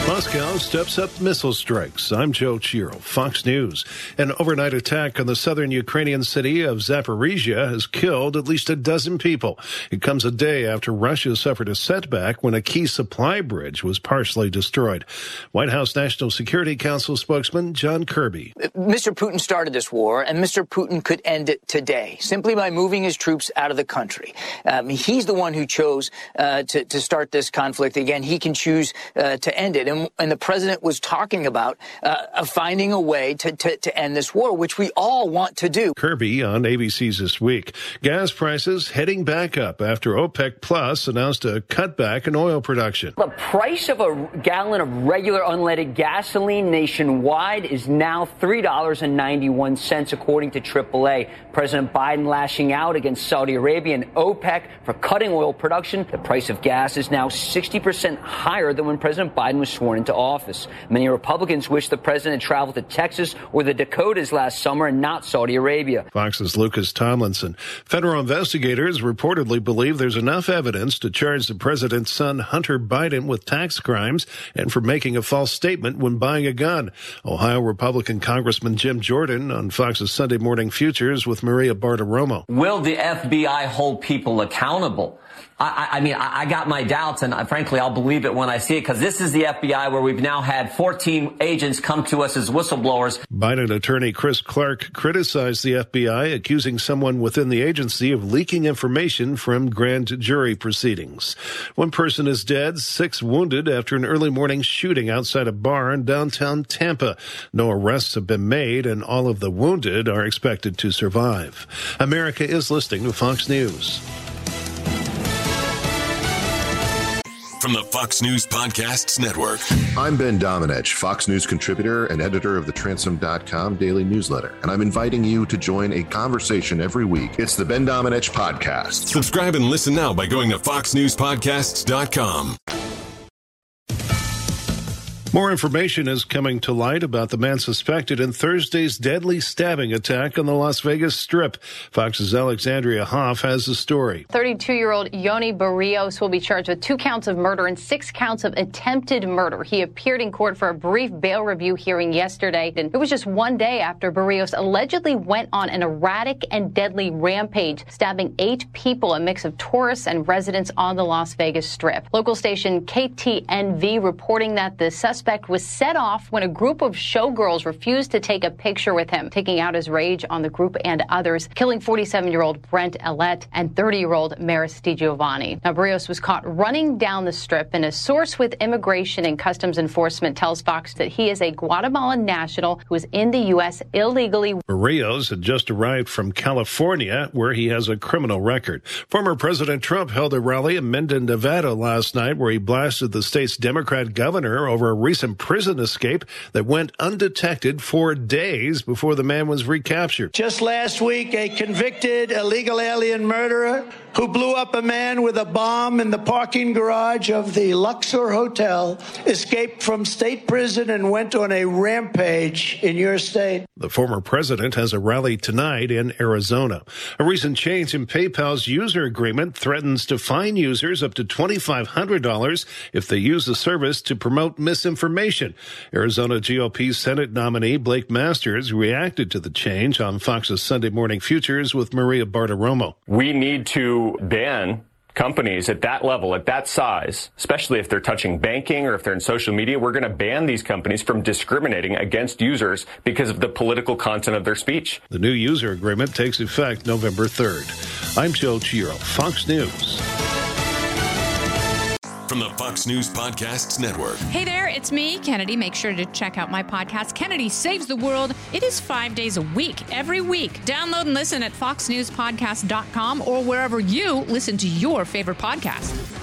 Moscow steps up missile strikes. I'm Joe Chiro, Fox News. An overnight attack on the southern Ukrainian city of Zaporizhia has killed at least a dozen people. It comes a day after Russia suffered a setback when a key supply bridge was partially destroyed. White House National Security Council spokesman John Kirby. Mr. Putin started this war, and Mr. Putin could end it today, simply by moving his troops out of the country. He's the one who chose to start this conflict. Again, he can choose to end it. And the president was talking about finding a way to end this war, which we all want to do. Kirby on ABC's This Week. Gas prices heading back up after OPEC Plus announced a cutback in oil production. The price of a gallon of regular unleaded gasoline nationwide is now $3.91, according to AAA. President Biden lashing out against Saudi Arabia and OPEC for cutting oil production. The price of gas is now 60% higher than when President Biden was sworn into office. Many Republicans wish the president had traveled to Texas or the Dakotas last summer and not Saudi Arabia. Fox's Lucas Tomlinson. Federal investigators reportedly believe there's enough evidence to charge the president's son Hunter Biden with tax crimes and for making a false statement when buying a gun. Ohio Republican Congressman Jim Jordan on Fox's Sunday Morning Futures with Maria Bartiromo. Will the FBI hold people accountable? I got my doubts, and frankly, I'll believe it when I see it, because this is the FBI where we've now had 14 agents come to us as whistleblowers. Biden attorney Chris Clark criticized the FBI, accusing someone within the agency of leaking information from grand jury proceedings. One person is dead, 6 wounded after an early morning shooting outside a bar in downtown Tampa. No arrests have been made, and all of the wounded are expected to survive. America is listening to Fox News. From the Fox News Podcasts Network. I'm Ben Domenech, Fox News contributor and editor of the Transom.com daily newsletter, and I'm inviting you to join a conversation every week. It's the Ben Domenech Podcast. Subscribe and listen now by going to foxnewspodcasts.com. More information is coming to light about the man suspected in Thursday's deadly stabbing attack on the Las Vegas Strip. Fox's Alexandria Hoff has the story. 32-year-old Yoni Barrios will be charged with 2 counts of murder and 6 counts of attempted murder. He appeared in court for a brief bail review hearing yesterday. And it was just one day after Barrios allegedly went on an erratic and deadly rampage, stabbing 8 people, a mix of tourists and residents on the Las Vegas Strip. Local station KTNV reporting that the suspect was set off when a group of showgirls refused to take a picture with him, taking out his rage on the group and others, killing 47-year-old Brent Alette and 30-year-old Maris DiGiovanni. Now, Barrios was caught running down the Strip, and a source with Immigration and Customs Enforcement tells Fox that he is a Guatemalan national who is in the U.S. illegally. Barrios had just arrived from California, where he has a criminal record. Former President Trump held a rally in Minden, Nevada last night, where he blasted the state's Democrat governor over a recent prison escape that went undetected for days before the man was recaptured. Just last week, a convicted illegal alien murderer who blew up a man with a bomb in the parking garage of the Luxor Hotel escaped from state prison and went on a rampage in your state. The former president has a rally tonight in Arizona. A recent change in PayPal's user agreement threatens to fine users up to $2,500 if they use the service to promote misinformation. Arizona GOP Senate nominee Blake Masters reacted to the change on Fox's Sunday Morning Futures with Maria Bartiromo. We need to ban companies at that level, at that size, especially if they're touching banking or if they're in social media. We're going to ban these companies from discriminating against users because of the political content of their speech. The new user agreement takes effect November 3rd. I'm Joe Chiro, Fox News. From the Fox News Podcasts Network. Hey there, it's me, Kennedy. Make sure to check out my podcast, Kennedy Saves the World. It is 5 days a week, every week. Download and listen at foxnewspodcast.com or wherever you listen to your favorite podcast.